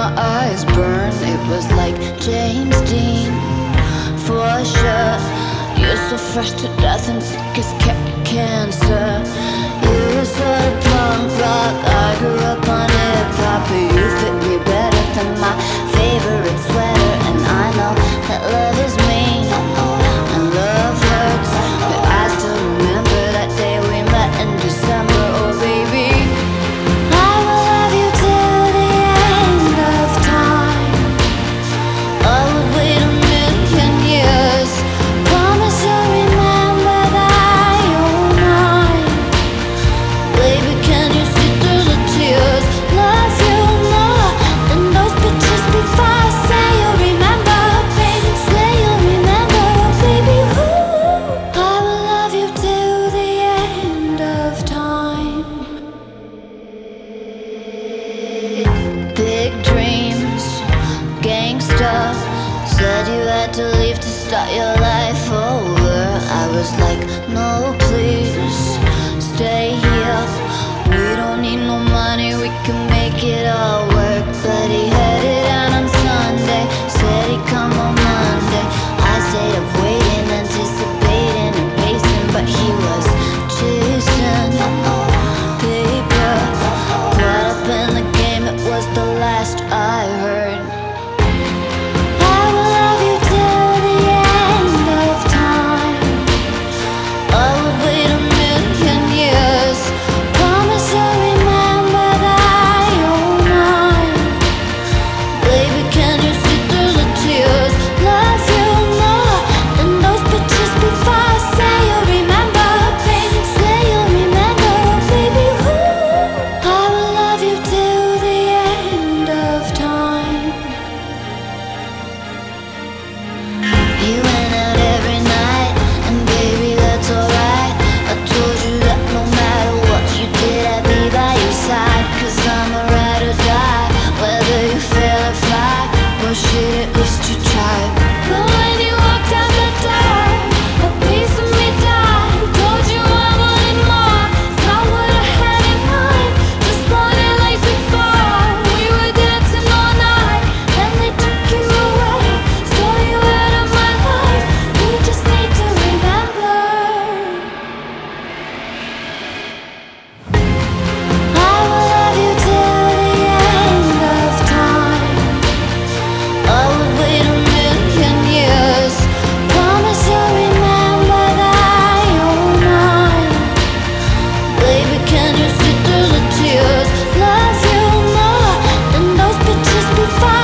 my eyes burn. It was like James Dean, for sure. You're so fresh to death and sick as cancer. You were sort of punk rock, I grew up on hip-hop. But you fit me better than my favorite sweater. And I know that love is mean and love hurts, but I still remember that day we met in December. Oh baby, I will love you till the end of time. I would wait a million years. Promise you'll remember that you're mine. Baby, can you see through the tears? Love you more than those pictures before. Say you'll remember, baby. Say you'll remember, baby. Ooh. I will love you till the end of time. Big dreams, gangsta. Said you had to leave to start your life over. I was like, no please, stay here. We don't need no money, we can make it all work. But he headed out on Sunday, said he'd come on Monday. I stayed up waiting, anticipating and pacing, but he was chasing paper. Caught up in the game, it was the last I heard. I will love you till the end of time. I would wait a million years. Promise you'll remember that you're mine. Baby, can you see through the tears? Love you more than those pictures before. Say you'll remember, baby. Say you'll remember, baby. Ooh. I will love you till the end of time. You went out every night, and baby, that's alright. I told you that no matter what you did, I'd be by your side. Cause I'm a ride or die, whether you fail or fly. Well shit, at least you tried. But when you walked out the door, a piece of me died. Told you I wanted more, it's not what I had in mind. Just wanted like before, we were dancing all night. Then they took you away, stole you out of my life. You just need to remember. I will love you till the end of time. I would wait a million years. Promise you'll remember that you're mine. Baby, can you see through the tears? Love you more than those pictures before.